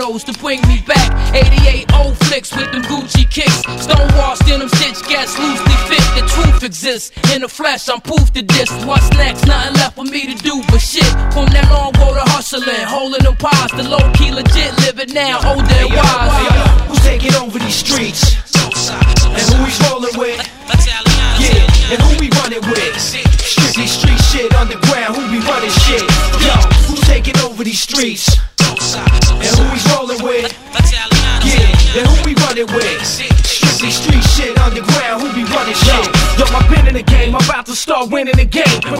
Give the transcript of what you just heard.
videos to bring me back. 88 old flicks with them Gucci kicks. Stonewashed in them stitch gats loosely fit. The truth exists in the flesh, I'm proof to this. What's next? Nothing left for me to do but shit. From that long road to hustling, holding them pies. The low-key legit living now, older and wise. Who's taking over these streets? And who he's rolling with? Yeah, and who we running with? Strictly street shit, underground, who be running shit? Yo, who's taking over these streets? And who he's rolling with? Yeah, and who we running with? Strictly street shit, underground, who be running shit? Yo, I've been in the game, I'm about to start winning the game.